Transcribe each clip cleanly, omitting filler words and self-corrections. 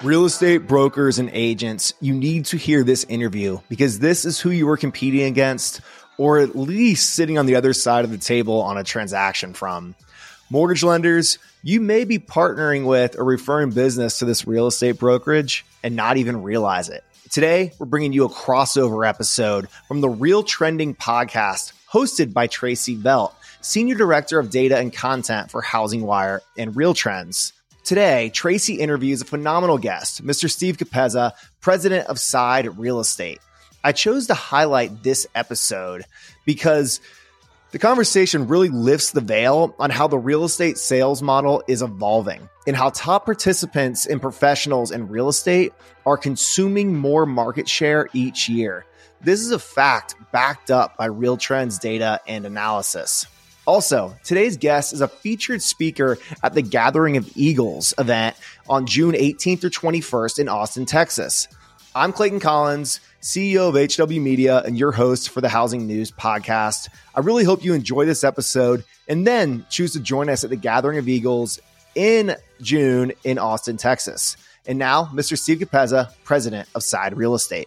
Real estate brokers and agents, you need to hear this interview because this is who you are competing against, or at least sitting on the other side of the table on a transaction from. Mortgage lenders, you may be partnering with or referring business to this real estate brokerage and not even realize it. Today, we're bringing you a crossover episode from the Real Trending podcast hosted by Tracy Velt, Senior Director of Data and Content for HousingWire and Real Trends. Today, Tracy interviews a phenomenal guest, Mr. Steve Capezza, president of Side Real Estate. I chose to highlight this episode because the conversation really lifts the veil on how the real estate sales model is evolving and how top participants and professionals in real estate are consuming more market share each year. This is a fact backed up by Real Trends data and analysis. Also, today's guest is a featured speaker at the Gathering of Eagles event on June 18th through 21st in Austin, Texas. I'm Clayton Collins, CEO of HW Media and your host for the Housing News podcast. I really hope you enjoy this episode and then choose to join us at the Gathering of Eagles in June in Austin, Texas. And now, Mr. Steve Capezza, president of Side Real Estate.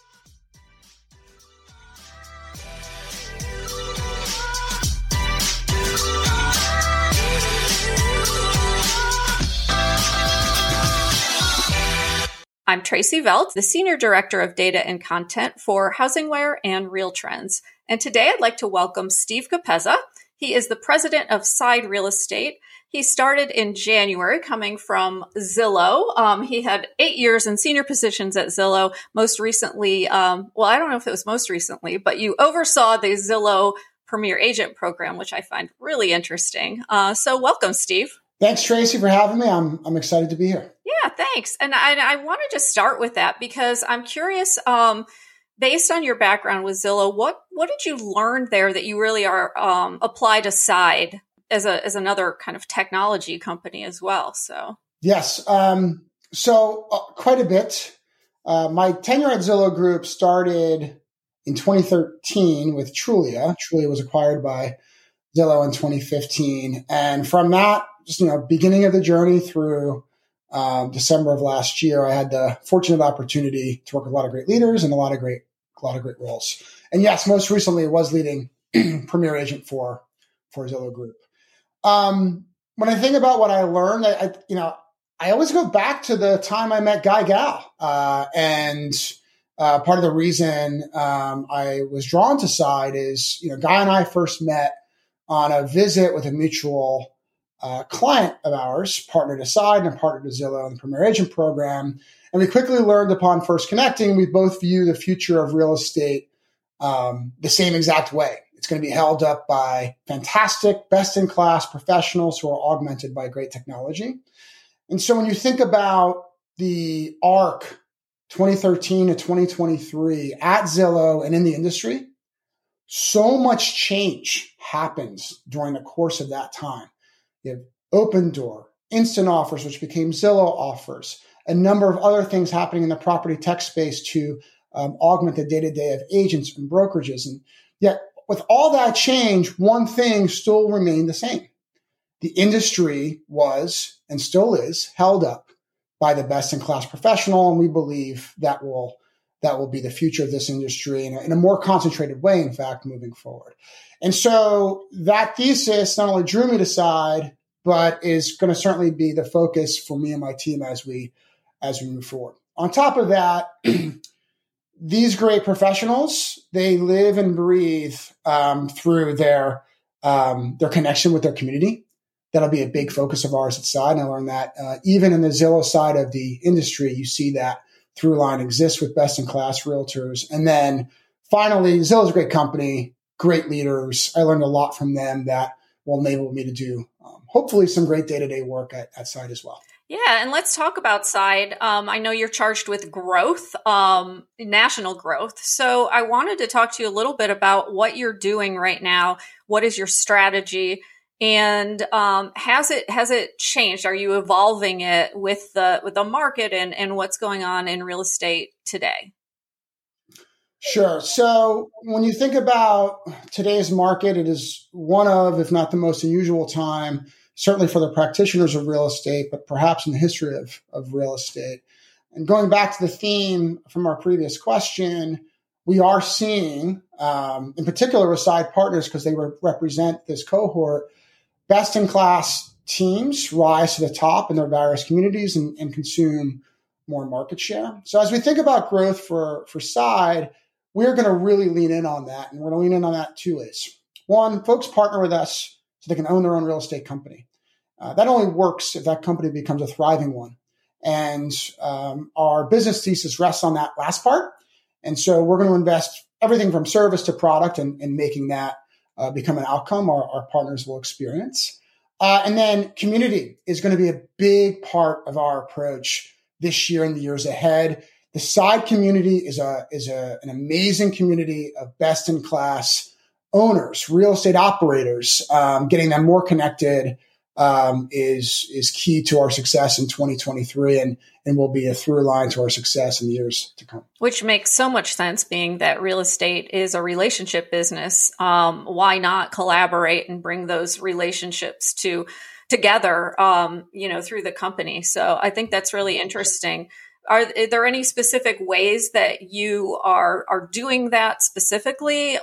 I'm Tracy Velt, the Senior Director of Data and Content for HousingWire and Real Trends. And today I'd like to welcome Steve Capezza. He is the president of Side Real Estate. He started in January coming from Zillow. He had 8 years in senior positions at Zillow. Most recently, I don't know if it was most recently, but you oversaw the Zillow Premier Agent program, which I find really interesting. So welcome, Steve. Thanks, Tracy, for having me. I'm excited to be here. Yeah, thanks. And I wanted to start with that because I'm curious, based on your background with Zillow, what did you learn there that you really are applied aside as another kind of technology company as well? So yes, quite a bit. My tenure at Zillow Group started in 2013 with Trulia. Trulia was acquired by Zillow in 2015, and from that, beginning of the journey through December of last year, I had the fortunate opportunity to work with a lot of great leaders and a lot of great roles. And yes, most recently was leading Premier Agent for Zillow Group. When I think about what I learned, I always go back to the time I met Guy Gal, and part of the reason I was drawn to Side is Guy and I first met on a visit with a mutual client of ours, partnered to Side and partnered to Zillow in the Premier Agent program. And we quickly learned upon first connecting, we both view the future of real estate the same exact way. It's going to be held up by fantastic, best-in-class professionals who are augmented by great technology. And so when you think about the arc 2013 to 2023 at Zillow and in the industry, so much change happens during the course of that time. You have Opendoor, Instant Offers, which became Zillow Offers, a number of other things happening in the property tech space to augment the day-to-day of agents and brokerages. And yet, with all that change, one thing still remained the same. The industry was, and still is, held up by the best-in-class professional, and we believe that will be the future of this industry in a more concentrated way, in fact, moving forward. And so that thesis not only drew me to Side, but is going to certainly be the focus for me and my team as we move forward. On top of that, these great professionals, they live and breathe through their connection with their community. That'll be a big focus of ours at Side. And I learned that even in the Zillow side of the industry, you see that through line exists with best-in-class realtors. And then finally, Zillow's a great company, great leaders. I learned a lot from them that will enable me to do hopefully some great day-to-day work at Side as well. Yeah, and let's talk about Side. I know you're charged with growth, national growth. So I wanted to talk to you a little bit about what you're doing right now. What is your strategy? And has it changed? Are you evolving it with the market and what's going on in real estate today? Sure. So when you think about today's market, it is one of, if not the most unusual time, certainly for the practitioners of real estate, but perhaps in the history of real estate. And going back to the theme from our previous question, we are seeing, in particular with side partners, because they represent this cohort, best-in-class teams rise to the top in their various communities and consume more market share. So as we think about growth for Side, we're going to really lean in on that. And we're going to lean in on that two ways. One, folks partner with us so they can own their own real estate company. That only works if that company becomes a thriving one. And our business thesis rests on that last part. And so we're going to invest everything from service to product and making that become an outcome our partners will experience. And then community is going to be a big part of our approach this year and the years ahead. The Side community is an amazing community of best-in-class owners, real estate operators. Getting them more connected is key to our success in 2023 and will be a through line to our success in the years to come. Which makes so much sense, being that real estate is a relationship business. Why not collaborate and bring those relationships together, through the company? So I think that's really interesting. Are there any specific ways that you are doing that specifically,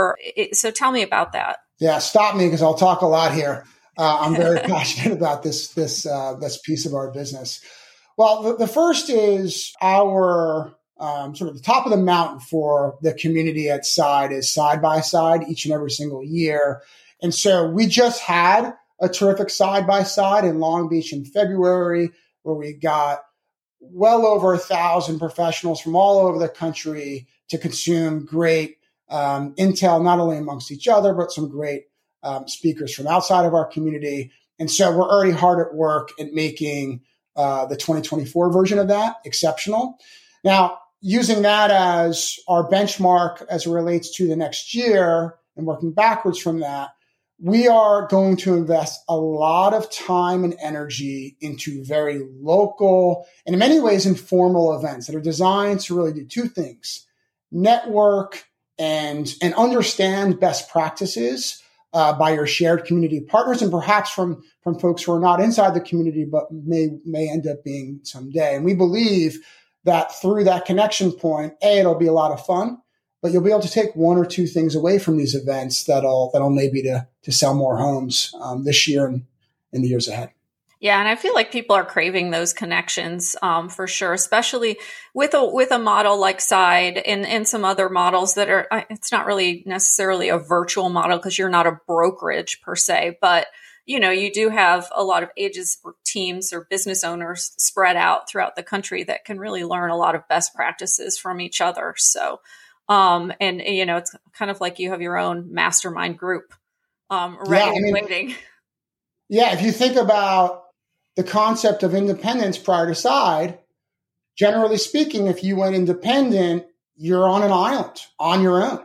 so tell me about that. Yeah, stop me because I'll talk a lot here. I'm very passionate about this piece of our business. Well, the first is our sort of the top of the mountain for the community at Side is Side by Side each and every single year. And so we just had a terrific Side by Side in Long Beach in February, where we got well over 1,000 professionals from all over the country to consume great intel, not only amongst each other, but some great speakers from outside of our community. And so we're already hard at work at making the 2024 version of that exceptional. Now, using that as our benchmark as it relates to the next year and working backwards from that, we are going to invest a lot of time and energy into very local and in many ways informal events that are designed to really do two things: network and understand best practices by your shared community partners, and perhaps from folks who are not inside the community but may end up being someday. And we believe that through that connection point, it'll be a lot of fun, but you'll be able to take one or two things away from these events that'll maybe to sell more homes this year and in the years ahead. Yeah, and I feel like people are craving those connections for sure, especially with a model like Side and some other models that are. It's not really necessarily a virtual model because you're not a brokerage per se, but you do have a lot of agents or teams or business owners spread out throughout the country that can really learn a lot of best practices from each other. So, it's kind of like you have your own mastermind group waiting. Yeah, if you think about the concept of independence prior to Side, generally speaking, if you went independent, you're on an island on your own.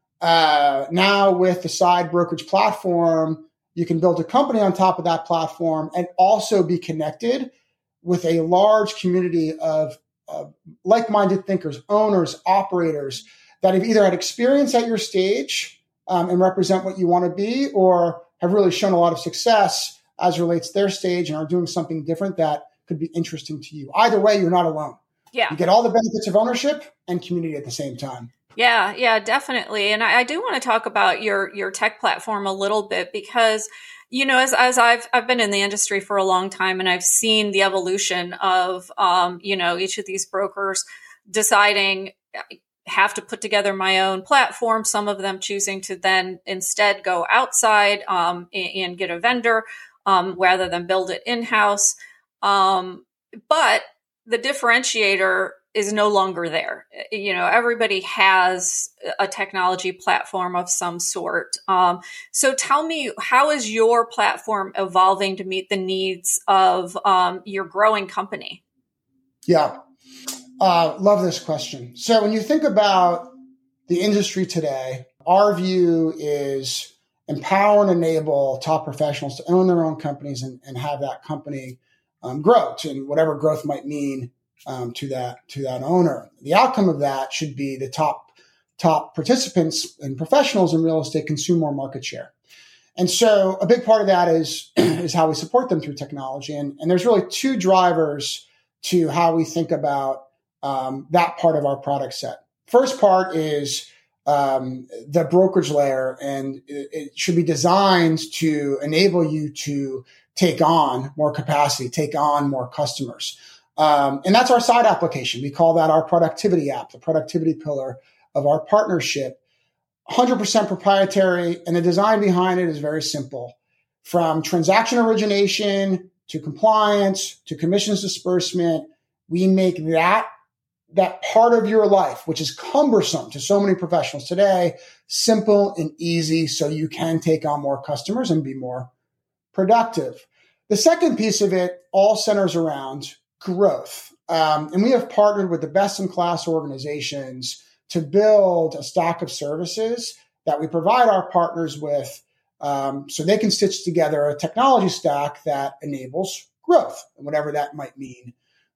Now with the Side brokerage platform, you can build a company on top of that platform and also be connected with a large community of like-minded thinkers, owners, operators that have either had experience at your stage and represent what you want to be, or have really shown a lot of success as relates to their stage and are doing something different that could be interesting to you. Either way, you're not alone. Yeah. You get all the benefits of ownership and community at the same time. Yeah, definitely. And I do want to talk about your tech platform a little bit because, as I've been in the industry for a long time and I've seen the evolution of, each of these brokers deciding have to put together my own platform, some of them choosing to then instead go outside and get a vendor rather than build it in-house. But the differentiator is no longer there. Everybody has a technology platform of some sort. So tell me, how is your platform evolving to meet the needs of your growing company? Yeah. Love this question. So when you think about the industry today, our view is empower and enable top professionals to own their own companies and have that company grow to whatever growth might mean to that owner. The outcome of that should be the top participants and professionals in real estate consume more market share. And so a big part of that is how we support them through technology. And there's really two drivers to how we think about that part of our product set. First part is the brokerage layer, and it should be designed to enable you to take on more capacity, take on more customers. And that's our side application. We call that our productivity app, the productivity pillar of our partnership. 100% proprietary, and the design behind it is very simple. From transaction origination to compliance to commissions disbursement, we make that part of your life, which is cumbersome to so many professionals today, simple and easy so you can take on more customers and be more productive. The second piece of it all centers around growth. And we have partnered with the best-in-class organizations to build a stack of services that we provide our partners with so they can stitch together a technology stack that enables growth, and whatever that might mean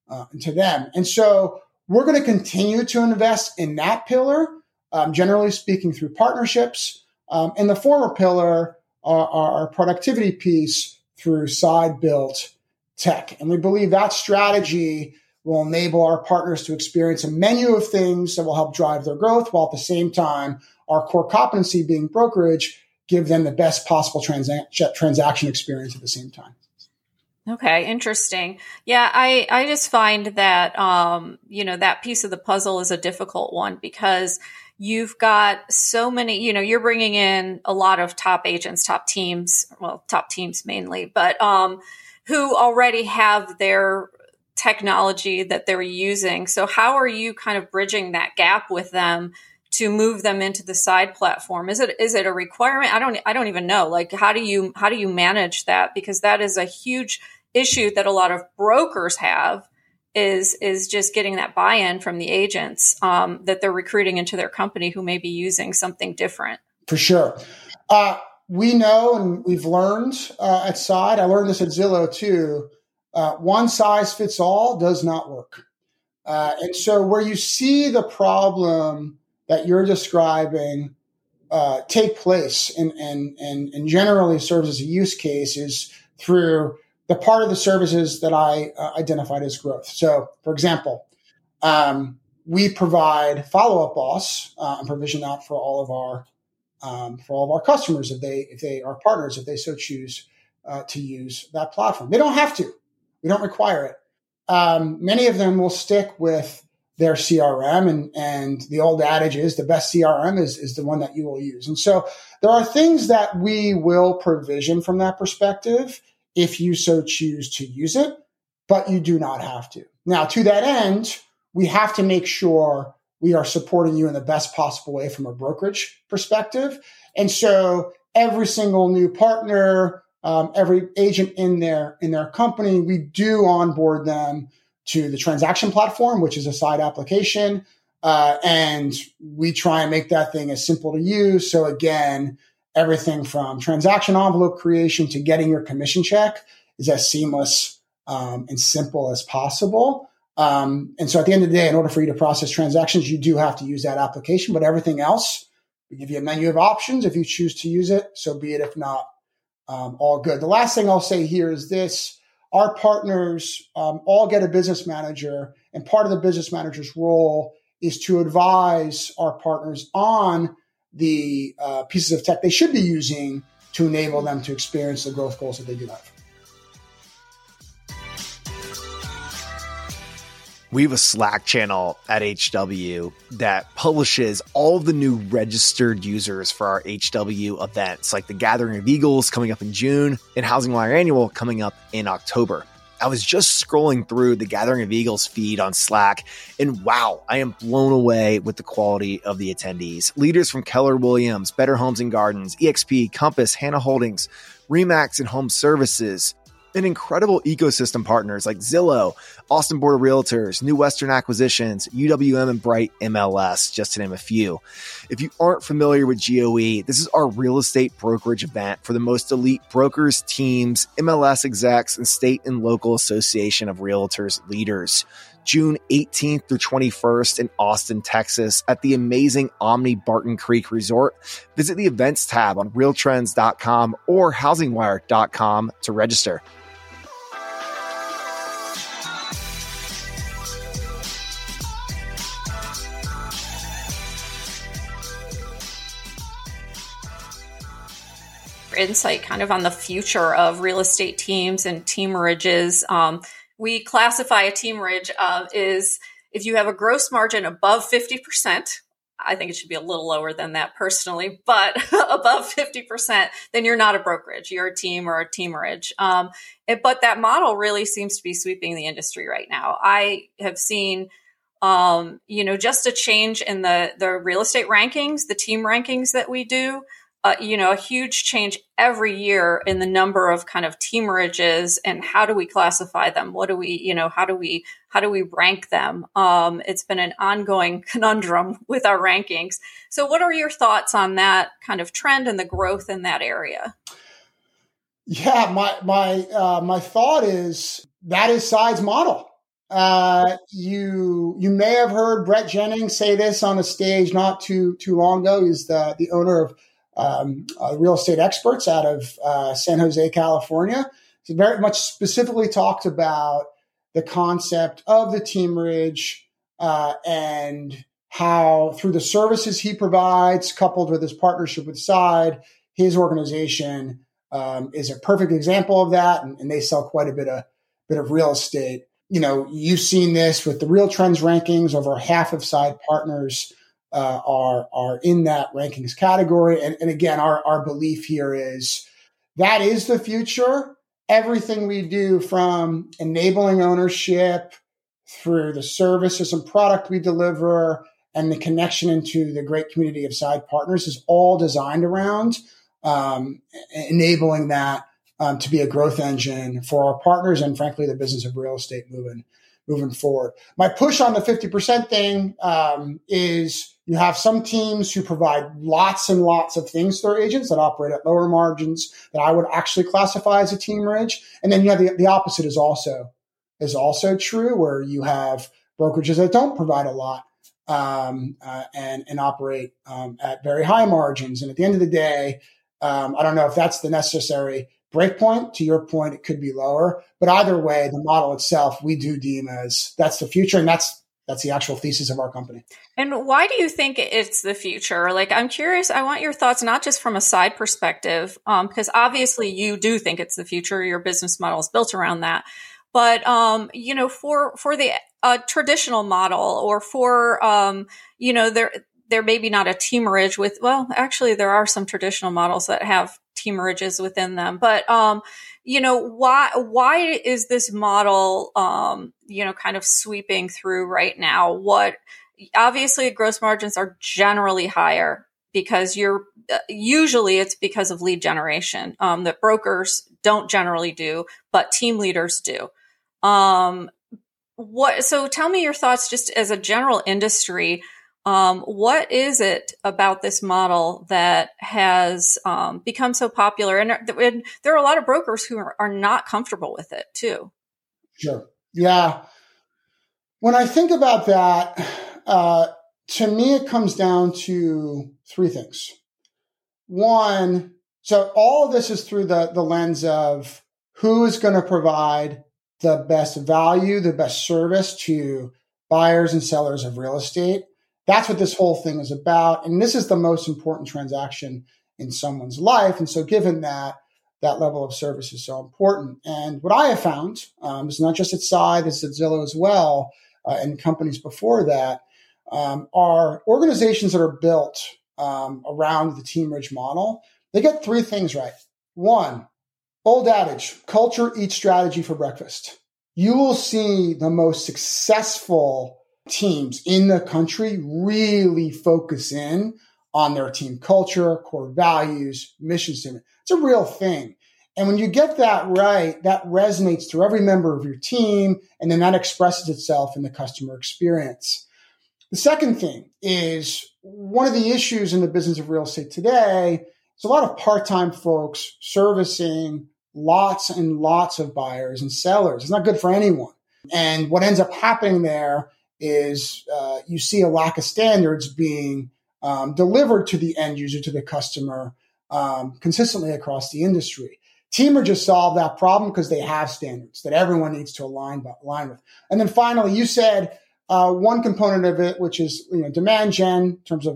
to them. And so we're going to continue to invest in that pillar, generally speaking, through partnerships. And the former pillar, our productivity piece, through side-built tech. And we believe that strategy will enable our partners to experience a menu of things that will help drive their growth, while at the same time, our core competency being brokerage, give them the best possible transaction experience at the same time. Okay, interesting. Yeah, I just find that, that piece of the puzzle is a difficult one because you've got so many, you're bringing in a lot of top agents, top teams mainly, but who already have their technology that they're using. So how are you kind of bridging that gap with them to move them into the side platform? Is it a requirement? I don't even know. Like, how do you manage that? Because that is a huge issue that a lot of brokers have is just getting that buy-in from the agents that they're recruiting into their company who may be using something different. For sure. We know, and we've learned at Side, I learned this at Zillow too, one size fits all does not work. And so where you see the problem that you're describing take place and generally serves as a use case is through the part of the services that I identified as growth. So, for example, we provide Follow Up Boss and provision that for all of our customers if they are partners, if they so choose to use that platform. They don't have to. We don't require it. Many of them will stick with their CRM, and the old adage is the best CRM is the one that you will use. And so there are things that we will provision from that perspective if you so choose to use it, but you do not have to. Now, to that end, we have to make sure we are supporting you in the best possible way from a brokerage perspective. And so every single new partner, every agent in their company, we do onboard them to the transaction platform, which is a side application. And we try and make that thing as simple to use. So again, everything from transaction envelope creation to getting your commission check is as seamless and simple as possible. And so at the end of the day, in order for you to process transactions, you do have to use that application, but everything else, we give you a menu of options. If you choose to use it, so be it. If not, all good. The last thing I'll say here is this. Our partners all get a business manager, and part of the business manager's role is to advise our partners on the pieces of tech they should be using to enable them to experience the growth goals that they do have. We have a Slack channel at HW that publishes all of the new registered users for our HW events, like the Gathering of Eagles coming up in June and Housing Wire Annual coming up in October. I was just scrolling through the Gathering of Eagles feed on Slack, and wow, I am blown away with the quality of the attendees. Leaders from Keller Williams, Better Homes and Gardens, EXP, Compass, Hannah Holdings, RE/MAX and Home Services, and incredible ecosystem partners like Zillow, Austin Board of Realtors, New Western Acquisitions, UWM, and Bright MLS, just to name a few. If you aren't familiar with GOE, this is our real estate brokerage event for the most elite brokers, teams, MLS execs, and state and local association of realtors leaders. June 18th through 21st in Austin, Texas at the amazing Omni Barton Creek Resort. Visit the events tab on realtrends.com or housingwire.com to register. insight kind of on the future of real estate teams and teamerages. We classify a teamerage is if you have a gross margin above 50%. I think it should be a little lower than that personally, but above 50%, then you're not a brokerage. You're a team or a teamerage. But that model really seems to be sweeping the industry right now. I have seen, just a change in the real estate rankings, the team rankings that we do. A huge change every year in the number of kind of teamerages and how do we classify them? What do we, how do we rank them? It's been an ongoing conundrum with our rankings. So what are your thoughts on that kind of trend and the growth in that area? Yeah, my thought is that is Side's model. You may have heard Brett Jennings say this on a stage not too long ago. He's the owner of real estate experts out of San Jose, California. He very much specifically talked about the concept of the teamerage and how through the services he provides, coupled with his partnership with Side, his organization is a perfect example of that, and they sell quite a bit of real estate. You've seen this with the Real Trends rankings. Over half of Side partners are in that rankings category. And again, our belief here is that is the future. Everything we do from enabling ownership through the services and product we deliver and the connection into the great community of Side partners is all designed around enabling that to be a growth engine for our partners and frankly, the business of real estate moving forward. My push on the 50% thing is you have some teams who provide lots and lots of things to their agents that operate at lower margins that I would actually classify as a teamerage. And then you have the opposite is also true, where you have brokerages that don't provide a lot and operate at very high margins. And at the end of the day, I don't know if that's the necessary breakpoint. To your point, it could be lower, but either way, the model itself, we do deem as that's the future. And that's the actual thesis of our company. And why do you think it's the future? Like, I'm curious, I want your thoughts, not just from a Side perspective, because obviously you do think it's the future. Your business model is built around that. But, for the traditional model or for, there may be not a teamerage with, well, actually there are some traditional models that have teamerages within them, but, why is this model, kind of sweeping through right now? Obviously gross margins are generally higher because usually it's because of lead generation, that brokers don't generally do, but team leaders do. So tell me your thoughts just as a general industry. What is it about this model that has become so popular? And there are a lot of brokers who are not comfortable with it too. Sure. Yeah. When I think about that, to me, it comes down to three things. One, so all of this is through the lens of who is going to provide the best value, the best service to buyers and sellers of real estate. That's what this whole thing is about. And this is the most important transaction in someone's life. And so given that level of service is so important. And what I have found is not just at Side, it's at Zillow as well, and companies before that, are organizations that are built around the teamerage model. They get three things right. One, old adage, culture eats strategy for breakfast. You will see the most successful teams in the country really focus in on their team culture, core values, mission statement. It's a real thing. And when you get that right, that resonates through every member of your team, and then that expresses itself in the customer experience. The second thing is one of the issues in the business of real estate today is a lot of part-time folks servicing lots and lots of buyers and sellers. It's not good for anyone. And what ends up happening there is you see a lack of standards being delivered to the end user, to the customer, consistently across the industry. Teamerages solve that problem because they have standards that everyone needs to align with. And then finally, you said one component of it, which is demand gen in terms of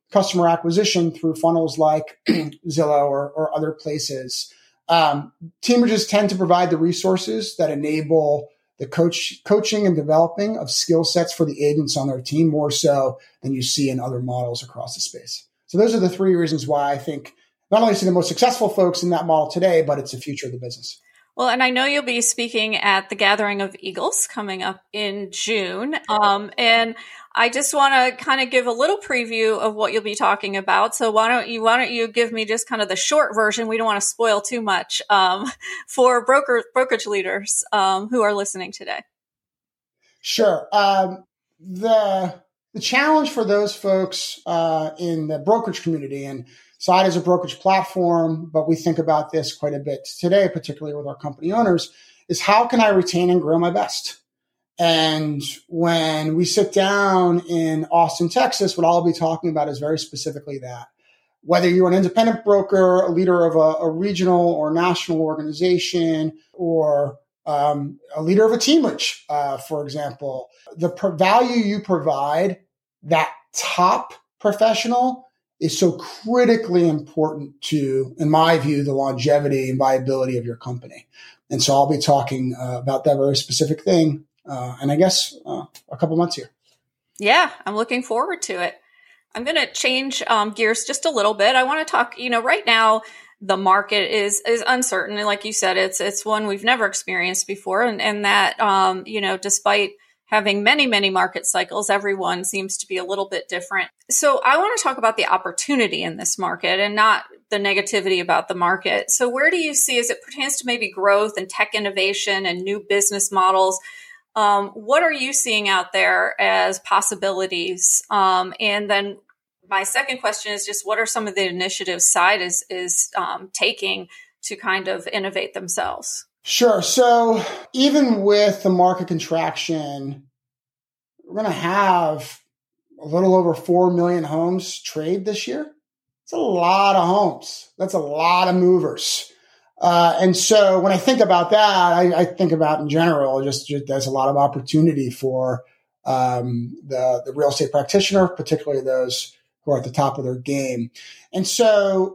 customer acquisition through funnels like Zillow or other places. Teamages tend to provide the resources that enable the coaching and developing of skill sets for the agents on their team more so than you see in other models across the space. So those are the three reasons why I think not only see the most successful folks in that model today, but it's the future of the business. Well, and I know you'll be speaking at the Gathering of Eagles coming up in June. And I just want to kind of give a little preview of what you'll be talking about. So why don't you give me just kind of the short version? We don't want to spoil too much for brokerage leaders who are listening today. Sure. The challenge for those folks in the brokerage community, and Side is a brokerage platform, but we think about this quite a bit today, particularly with our company owners, is how can I retain and grow my best? And when we sit down in Austin, Texas, what I'll be talking about is very specifically that. Whether you're an independent broker, a leader of a regional or national organization, or a leader of a teamage, for example, the value you provide, that top professional is so critically important to, in my view, the longevity and viability of your company. And so I'll be talking about that very specific thing, and I guess a couple months here. Yeah, I'm looking forward to it. I'm going to change gears just a little bit. I want to talk, right now the market is uncertain. And like you said, it's one we've never experienced before. And that, despite having many, many market cycles, everyone seems to be a little bit different. So I want to talk about the opportunity in this market and not the negativity about the market. So where do you see, as it pertains to maybe growth and tech innovation and new business models, what are you seeing out there as possibilities? And then my second question is just, what are some of the initiatives Side is taking to kind of innovate themselves? Sure. So even with the market contraction, we're going to have a little over 4 million homes trade this year. It's a lot of homes. That's a lot of movers. And so when I think about that, I think about in general, just there's a lot of opportunity for the real estate practitioner, particularly those who are at the top of their game. And so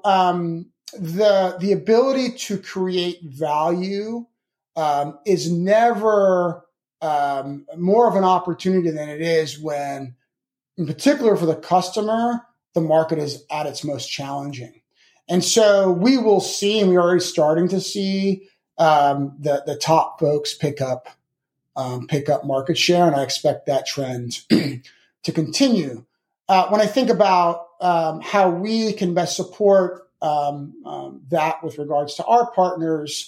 the ability to create value is never more of an opportunity than it is when, in particular for the customer, the market is at its most challenging. And so we will see, and we're already starting to see the top folks pick up market share, and I expect that trend to continue. When I think about how we can best support that with regards to our partners,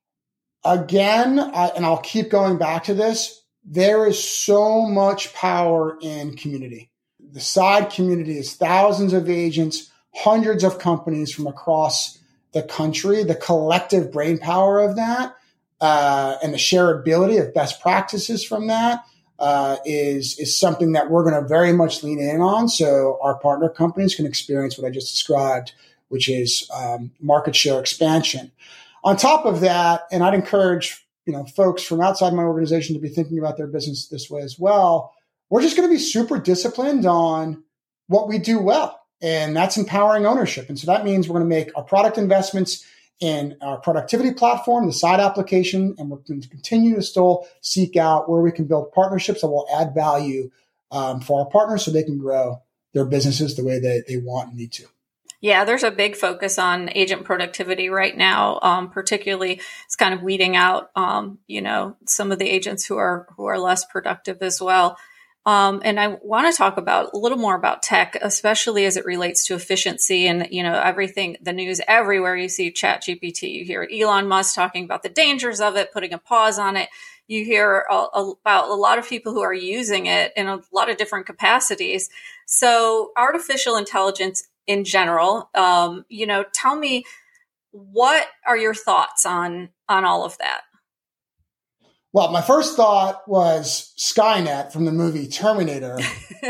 again, and I'll keep going back to this, there is so much power in community. The Side community is thousands of agents, hundreds of companies from across the country. The collective brain power of that and the shareability of best practices from that is something that we're going to very much lean in on, so our partner companies can experience what I just described, which is market share expansion. On top of that, and I'd encourage folks from outside my organization to be thinking about their business this way as well, we're just going to be super disciplined on what we do well, and that's empowering ownership. And so that means we're going to make our product investments in our productivity platform, the Side application, and we're going to continue to still seek out where we can build partnerships that will add value for our partners so they can grow their businesses the way they want and need to. Yeah, there's a big focus on agent productivity right now. Particularly, it's kind of weeding out, some of the agents who are less productive as well. And I want to talk about a little more about tech, especially as it relates to efficiency and, everything, the news everywhere. You see ChatGPT, you hear Elon Musk talking about the dangers of it, putting a pause on it. You hear about a lot of people who are using it in a lot of different capacities. So artificial intelligence in general, tell me, what are your thoughts on all of that? Well, my first thought was Skynet from the movie Terminator.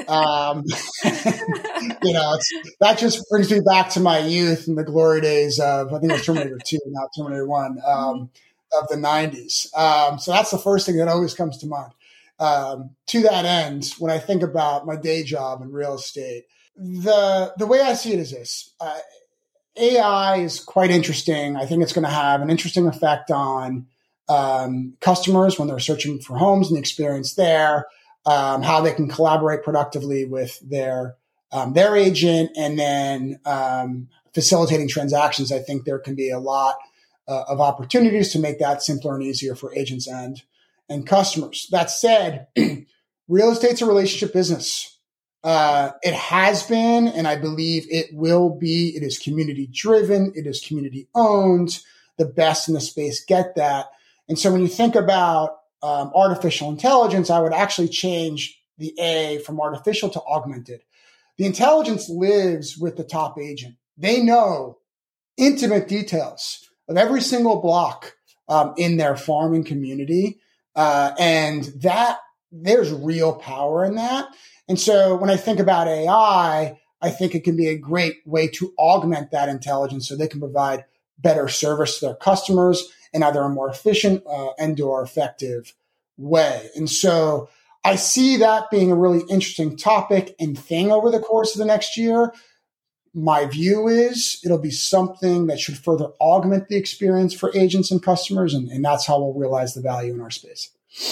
That just brings me back to my youth and the glory days of, I think it was Terminator 2, not Terminator 1, of the 90s. So that's the first thing that always comes to mind. To that end, when I think about my day job in real estate, the way I see it is this. AI is quite interesting. I think it's going to have an interesting effect on customers when they're searching for homes and the experience there, how they can collaborate productively with their agent, and then facilitating transactions. I think there can be a lot of opportunities to make that simpler and easier for agents and customers. That said, real estate's a relationship business. It has been, and I believe it will be. It is community driven. It is community owned. The best in the space get that. And so when you think about artificial intelligence, I would actually change the A from artificial to augmented. The intelligence lives with the top agent. They know intimate details of every single block in their farm and community. And that there's real power in that. And so when I think about AI, I think it can be a great way to augment that intelligence so they can provide better service to their customers in either a more efficient and or effective way. And so I see that being a really interesting topic and thing over the course of the next year. My view is it'll be something that should further augment the experience for agents and customers, and that's how we'll realize the value in our space.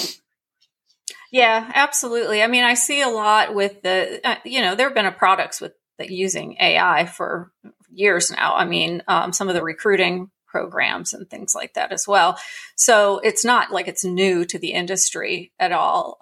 Yeah, absolutely. I mean, I see a lot with the, there have been products with using AI for years now. I mean, some of the recruiting programs and things like that as well. So it's not like it's new to the industry at all.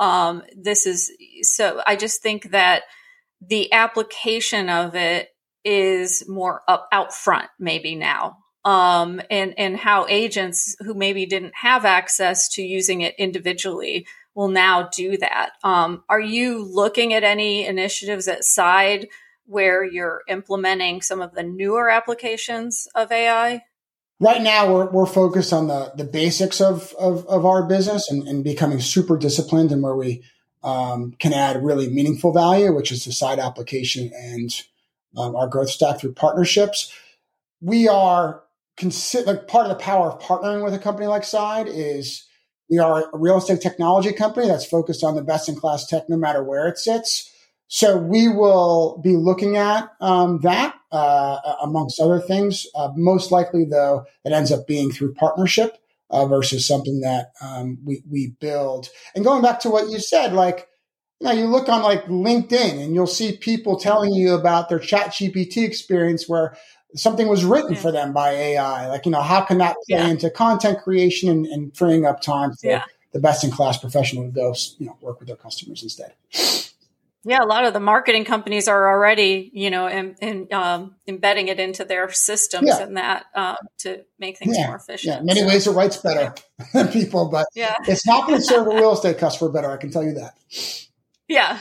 So I just think that the application of it is more out front maybe now. And how agents who maybe didn't have access to using it individually will now do that. Are you looking at any initiatives at Side where you're implementing some of the newer applications of AI? Right now, we're focused on the basics of our business and becoming super disciplined in where we can add really meaningful value, which is the Side application and our growth stack through partnerships. We are part of the power of partnering with a company like Side is we are a real estate technology company that's focused on the best-in-class tech no matter where it sits. So we will be looking at that amongst other things. Most likely, though, it ends up being through partnership versus something that we build. And going back to what you said, you look on LinkedIn and you'll see people telling you about their ChatGPT experience where something was written for them by AI. How can that play into content creation and freeing up time for the best-in-class professional to go, work with their customers instead? Yeah, a lot of the marketing companies are already, embedding it into their systems and that to make things more efficient. Yeah, in many ways it writes better than people, but it's not going to serve a real estate customer better, I can tell you that. Yeah.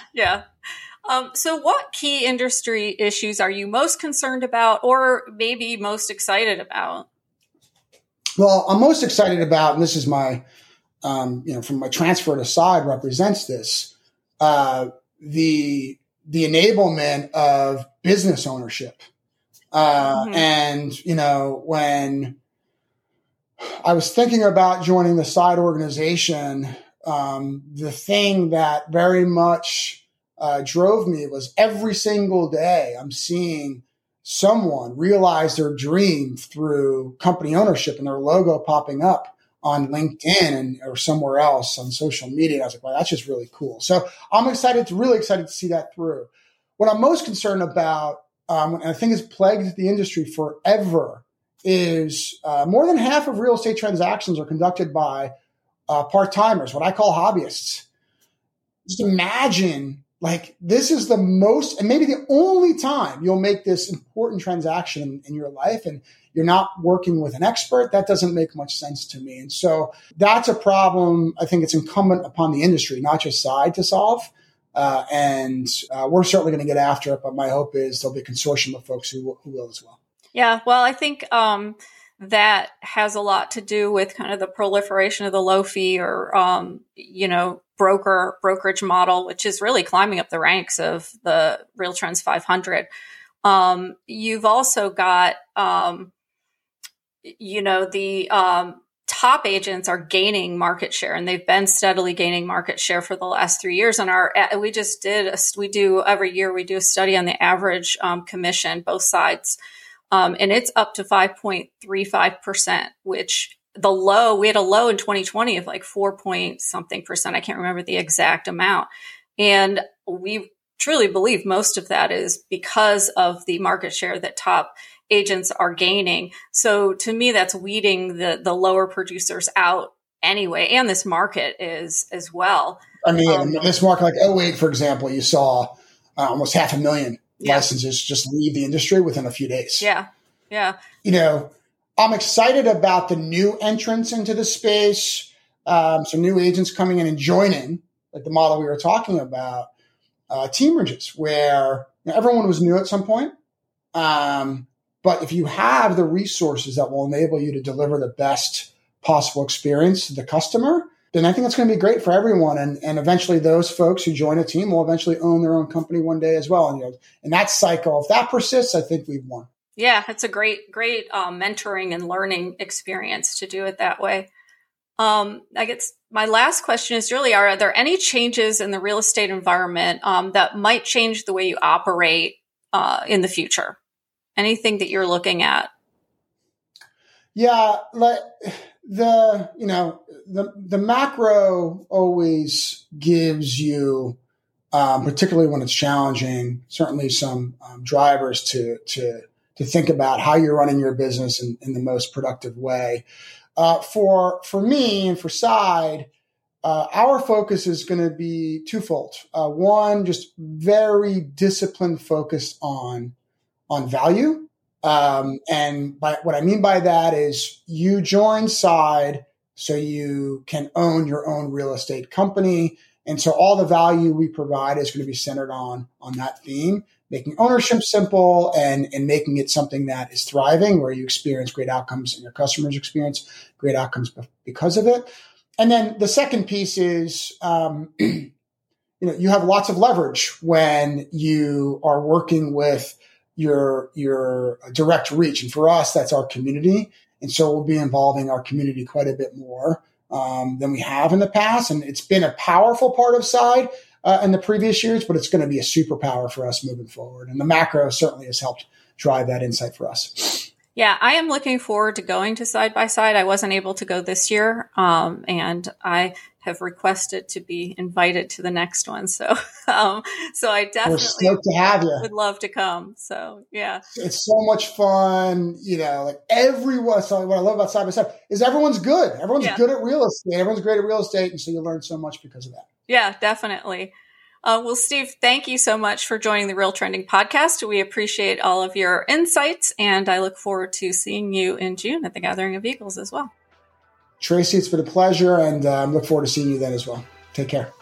So what key industry issues are you most concerned about or maybe most excited about? Well, I'm most excited about, and this is my, from my transfer to Side represents this, the enablement of business ownership. And, when I was thinking about joining the Side organization, the thing that very much drove me was every single day I'm seeing someone realize their dream through company ownership and their logo popping up on LinkedIn or somewhere else on social media. And I was like, wow, that's just really cool. So I'm really excited to see that through. What I'm most concerned about, and I think has plagued the industry forever, is more than half of real estate transactions are conducted by part-timers, what I call hobbyists. Just imagine, this is the most and maybe the only time you'll make this important transaction in your life, and you're not working with an expert. That doesn't make much sense to me. And so that's a problem I think it's incumbent upon the industry, not just Side, to solve. And we're certainly going to get after it, but my hope is there'll be a consortium of folks who will as well. Yeah, well, I think that has a lot to do with kind of the proliferation of the low fee or, brokerage model, which is really climbing up the ranks of the RealTrends 500. You've also got, the top agents are gaining market share, and they've been steadily gaining market share for the last 3 years. And we do every year, we do a study on the average commission, both sides. And it's up to 5.35%, which we had a low in 2020 of like 4 point something percent. I can't remember the exact amount. And we truly believe most of that is because of the market share that top agents are gaining. So to me, that's weeding the lower producers out anyway. And this market is as well. I mean, this market, like 2008, for example, you saw almost 500,000 licenses just leave the industry within a few days. Yeah. Yeah. I'm excited about the new entrants into the space. Some new agents coming in and joining, like the model we were talking about, teamerages, where everyone was new at some point. But if you have the resources that will enable you to deliver the best possible experience to the customer, then I think that's going to be great for everyone. And eventually those folks who join a team will eventually own their own company one day as well. And in that cycle, if that persists, I think we've won. Yeah, it's a great mentoring and learning experience to do it that way. I guess my last question is really, are there any changes in the real estate environment that might change the way you operate in the future? Anything that you're looking at? Yeah, the macro always gives you, particularly when it's challenging, certainly some drivers to think about how you're running your business in the most productive way. For me and for Side, our focus is going to be twofold. One, just very disciplined focus on value. And what I mean by that is you join Side so you can own your own real estate company. And so all the value we provide is going to be centered on that theme, making ownership simple and making it something that is thriving, where you experience great outcomes and your customers experience great outcomes because of it. And then the second piece is, you have lots of leverage when you are working with your direct reach. And for us, that's our community. And so we'll be involving our community quite a bit more than we have in the past. And it's been a powerful part of Side in the previous years, but it's going to be a superpower for us moving forward. And the macro certainly has helped drive that insight for us. Yeah, I am looking forward to going to Side by Side. I wasn't able to go this year, and I have requested to be invited to the next one. So I definitely We're stoked to have you. Would love to come. So yeah, it's so much fun. Like everyone. So what I love about Side by Side is everyone's good. Everyone's good at real estate. Everyone's great at real estate, and so you learn so much because of that. Yeah, definitely. Well, Steve, thank you so much for joining the Real Trending podcast. We appreciate all of your insights, and I look forward to seeing you in June at the Gathering of Eagles as well. Tracy, it's been a pleasure, and I look forward to seeing you then as well. Take care.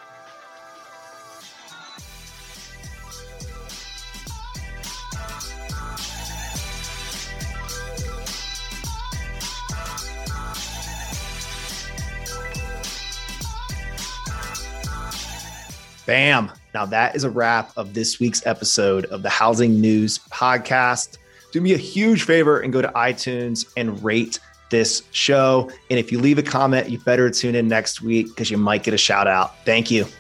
Bam. Now that is a wrap of this week's episode of the Housing News Podcast. Do me a huge favor and go to iTunes and rate this show. And if you leave a comment, you better tune in next week because you might get a shout out. Thank you.